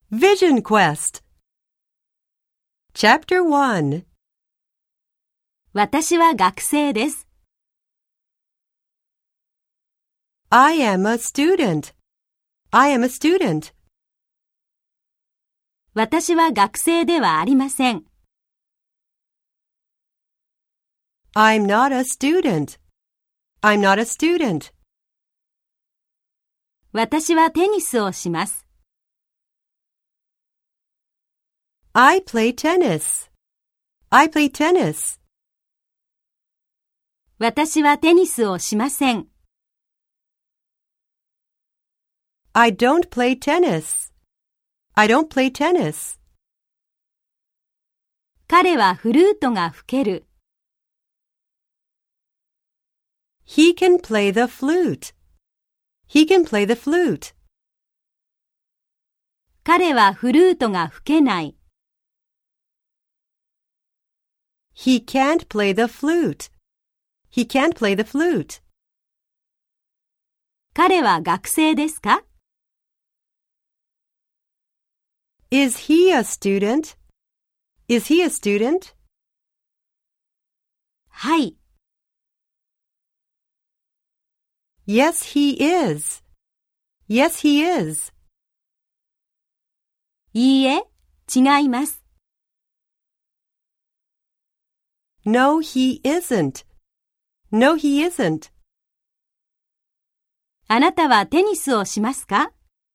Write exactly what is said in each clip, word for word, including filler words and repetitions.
Vision Quest Chapter one 私は学生です。 I am a student. I am a student. 私は学生ではありません。 I'm not a student. I'm not a student. 私はテニスをします。 I play tennis. I play tennis. 私はテニスをしません。 I don't play tennis. I don't play tennis. 彼はフルートが吹ける。 He can play the flute. He can play the flute. 彼はフルートが吹けない。 He can't play the flute. He can't play the flute. 彼は学生ですか？ Is he a student? Is he a student? はい。 Yes, he is. Yes, he is. いいえ、違います。 No, he isn't. No, he isn't. あなたはテニスをしますか？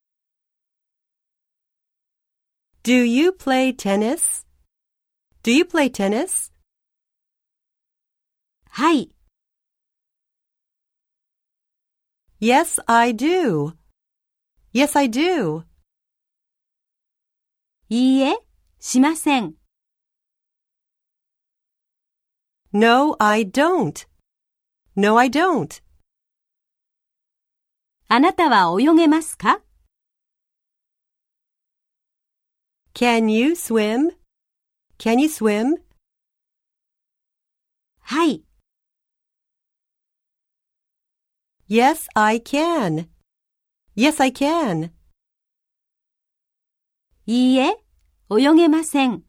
Do you play tennis? Do you play tennis? はい。 Yes, I do. Yes, I do. いいえ、しません。 No, I don't. No, I don't. あなたは泳げますか？ Can you swim? Can you swim? はい。 Yes, I can. Yes, I can. いいえ、泳げません。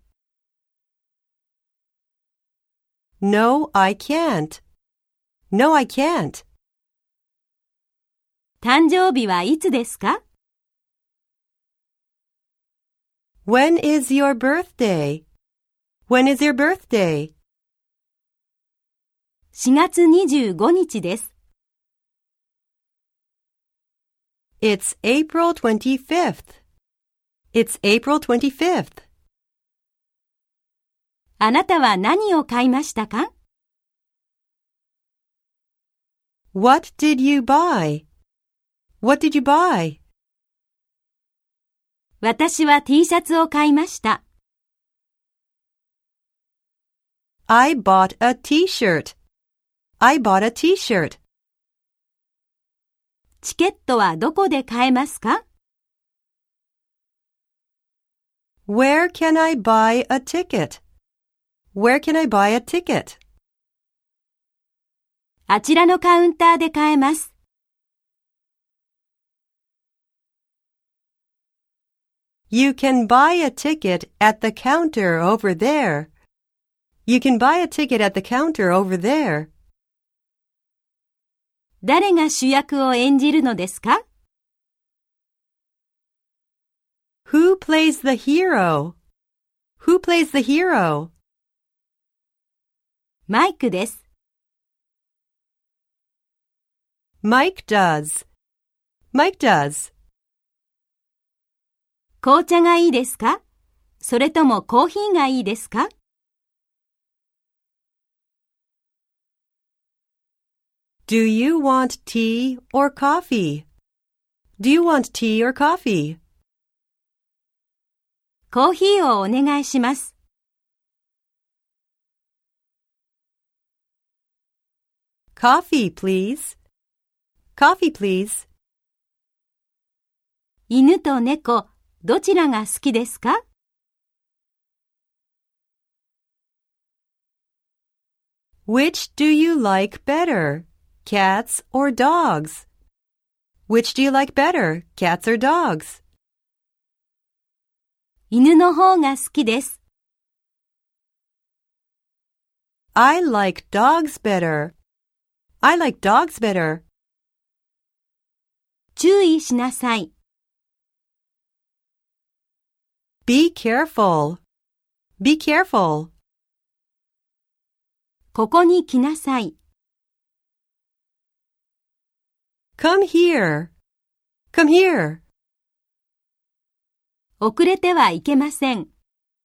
No, I can't. No, I can't. 誕生日はいつですか？ When is your birthday? When is your birthday? しがつにじゅうごにちです。 It's April twenty-fifth. It's April twenty-fifth. あなたは何を買いましたか？ What did you buy? What did you buy? 私は T シャツを買いました。 I bought a t-shirt. I bought a t-shirt. チケットはどこで買えますか？ Where can I buy a ticket? Where can I buy a ticket? あちらのカウンターで買えます。 You can buy a ticket at the counter over there. You can buy a ticket at the counter over there. 誰が主役を演じるのですか？ Who plays the hero? Who plays the hero? マイクです。 Mike does. Mike does. 紅茶がいいですか？それともコーヒーがいいですか？ Do you want tea or coffee? Do you want tea or coffee? コーヒーをお願いします。 Coffee, please. Coffee, please. 犬と猫、どちらが好きですか？ Which do you like better, cats or dogs? Which do you like better, cats or dogs? 犬の方が好きです。 I like dogs better. I like dogs better. 注意しなさい。 Be careful. Be careful. ここに来なさい。 Come here. Come here. 遅れてはいけません。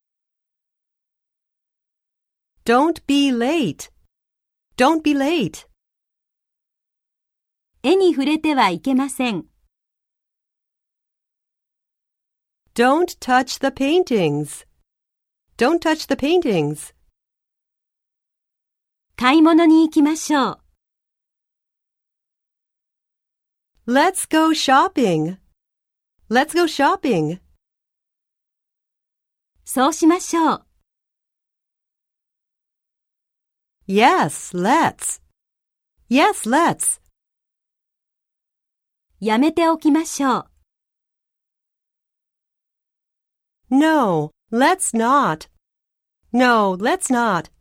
Don't be late. Don't be late. 絵に触れてはいけません。 Don't touch the paintings. Don't touch the paintings. 買い物に行きましょう。 Let's go shopping. Let's go shopping. そうしましょう。 Yes, let's. Yes, let's. やめておきましょう。 No, let's not. No, let's not.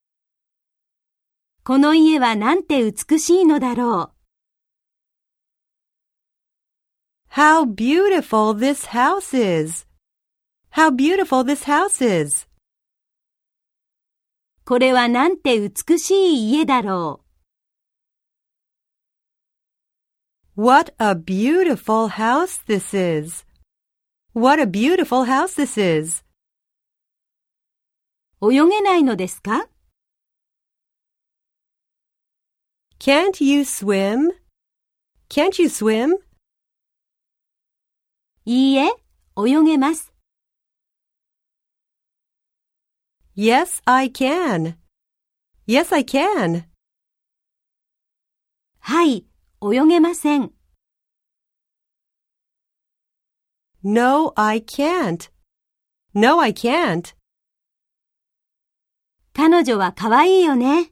この家はなんて美しいのだろう。 How beautiful this house is. How beautiful this house is. これはなんて美しい家だろう。What a beautiful house this is. What a beautiful house this is. 泳げないのですか？ Can't you swim? Can't you swim? いいえ、泳げます。 Yes, I can. Yes, I can. はい、泳げません。 No, I can't. No, I can't. 彼女は可愛いよね。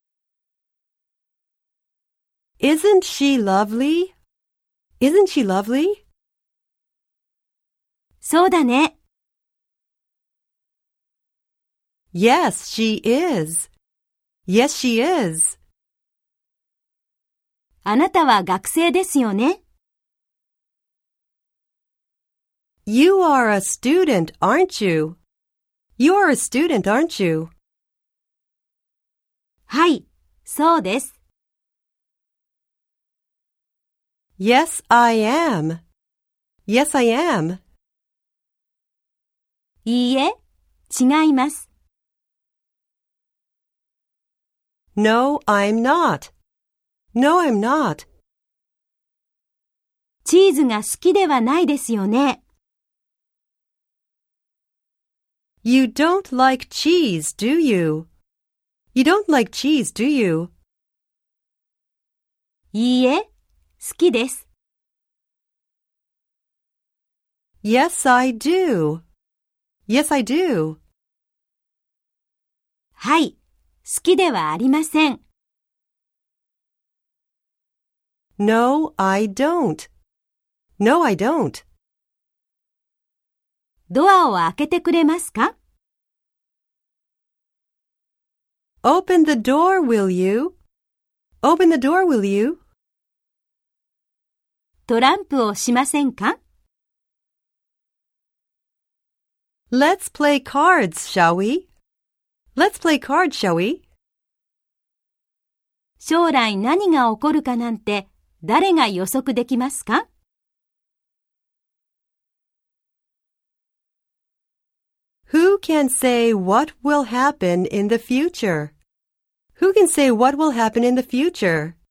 Isn't she lovely? Isn't she lovely? そうだね。 Yes, she is. Yes, she is. あなたは学生ですよね。 You are a student, aren't you? You are a student, aren't you? はい、そうです。 Yes, I am. Yes, I am. いいえ、違います。 No, I'm not. No, I'm not. チーズが好きではないですよね。 You don't like cheese, do you? You don't like cheese, do you? いいえ、好きです。 Yes, I do. Yes, I do. はい、好きではありません。 No, I don't. No, I don't. ドアを開けてくれますか？ Open the door, will you? Open the door, will you? トランプをしませんか？ Let's play cards, shall we? Let's play cards, shall we? 将来何が起こるかなんて誰が予測できますか？ Who can say what will happen in the future? Who can say what will happen in the future?